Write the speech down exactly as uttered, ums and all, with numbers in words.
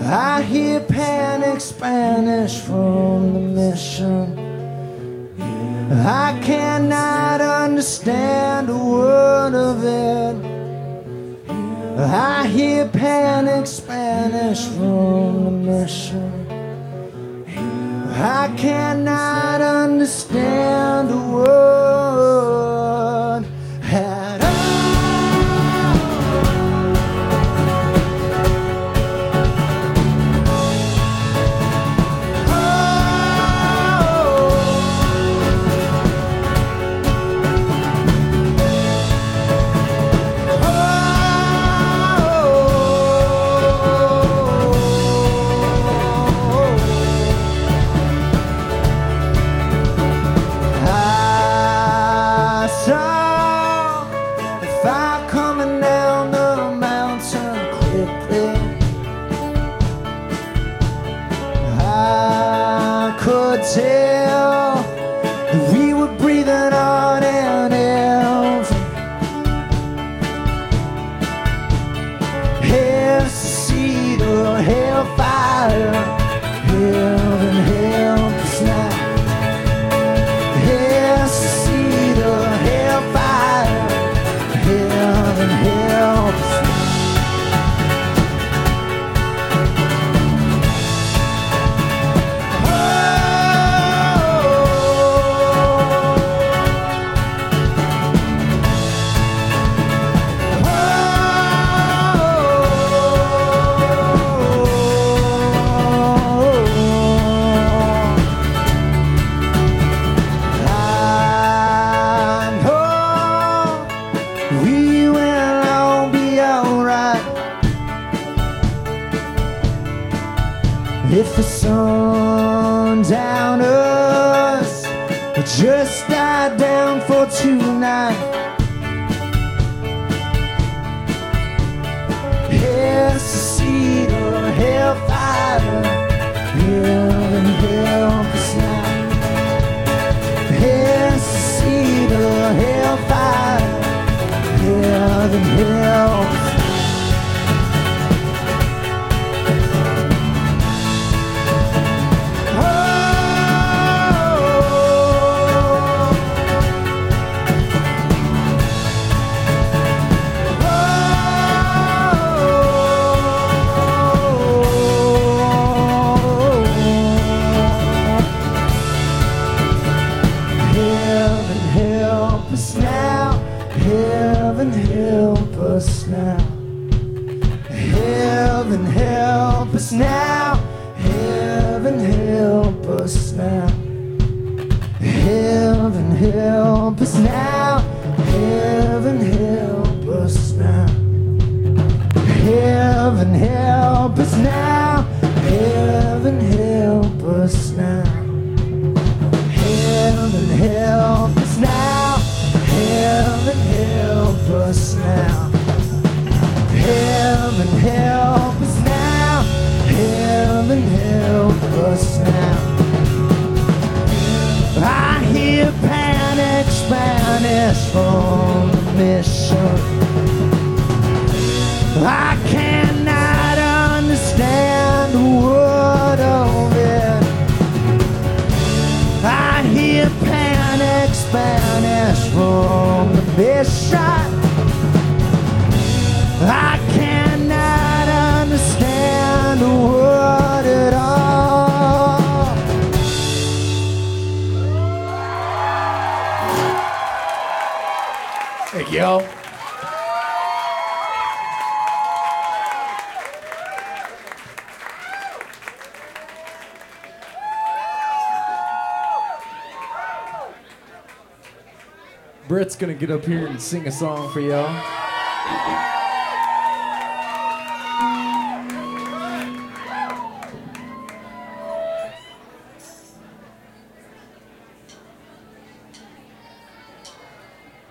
I hear panic Spanish from the mission. I cannot understand a word of it. I hear panic Spanish from the mission. I cannot understand a word at all. Tell that we were breathing on an elf. Hell's seed or hellfire, heaven help us now. Hell's seed or hellfire, heaven help us now. If the sun down us will just die down for tonight, hell's seed or hellfire, heaven help us now. Hell's seed or hellfire, heaven help us now. Heaven help us now. Heaven help us now. Heaven help us now. Heaven help us now. Heaven help us now. Heaven help us now. Heaven help us now. Heaven help us now. Heaven help us now. Heaven help us now. Heaven help us now. I hear panic Spanish from the mission. I cannot understand a word of it. I hear panic Spanish from the mission. I cannot understand a word at all. Thank you. Britt's gonna get up here and sing a song for y'all.